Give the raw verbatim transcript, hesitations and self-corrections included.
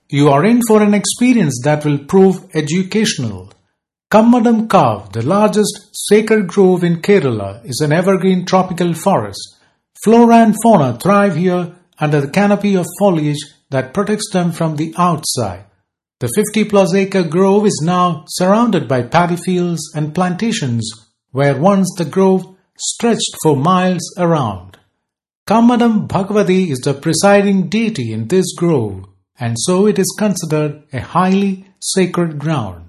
You are in for an experience that will prove educational. Kammadam Kav, the largest sacred grove in Kerala, is an evergreen tropical forest. Flora and fauna thrive here under the canopy of foliage that protects them from the outside. The fifty-plus acre grove is now surrounded by paddy fields and plantations, where once the grove stretched for miles around. Kammadam Bhagavati is the presiding deity in this grove, and so it is considered a highly sacred ground.